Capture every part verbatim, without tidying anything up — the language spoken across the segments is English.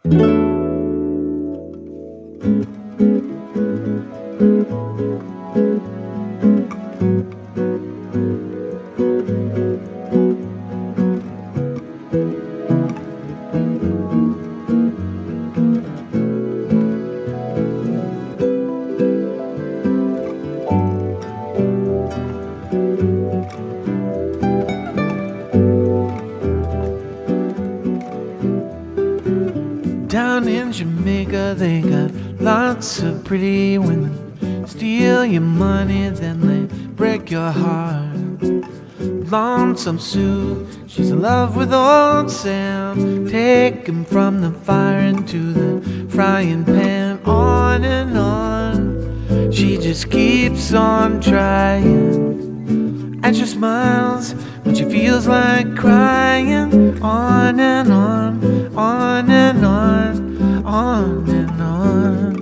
Down in Jamaica they got lots of pretty women. Steal your money, then they break your heart. Lonesome Sue, she's in love with old Sam. Take him from the fire into the frying pan. On and on, she just keeps on trying. And she smiles when she feels like crying. On and on, on and on, on and on.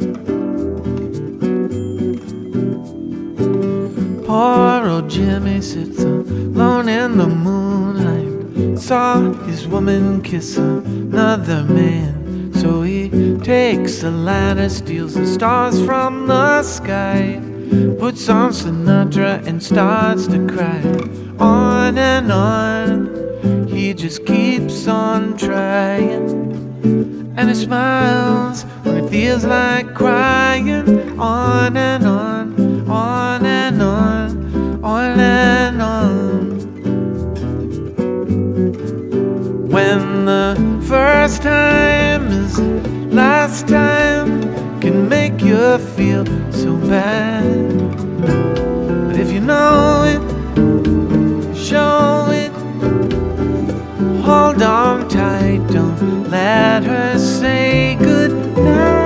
Poor old Jimmy sits alone in the moonlight. Saw his woman kiss another man. So he takes a ladder, steals the stars from the sky, puts on Sinatra and starts to cry. On and on, he just keeps on trying. And he smiles when it feels like crying. On and on, on and on, on and on. When the first time is last time can make you feel so bad. But if you know it, show it. Hold on tight, don't let her say goodnight.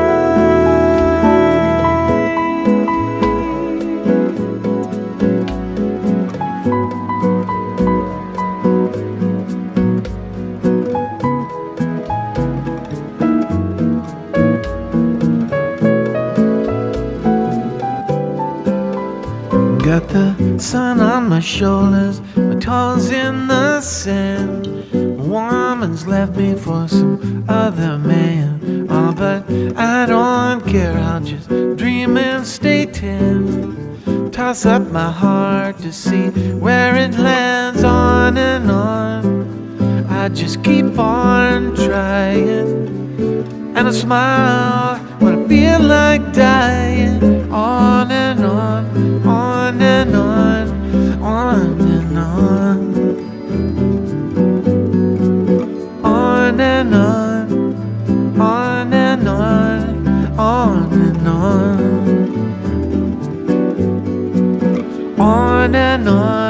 Got the sun on my shoulders, my toes in the sand. A woman's left me for some other man. Oh, but I don't care, I'll just dream and stay tan. Toss up my heart to see where it lands. On and on, I just keep on trying. And I smile when I feel like dying. On and on, on and on, on and on, on and on, on and on, on and on, on and on.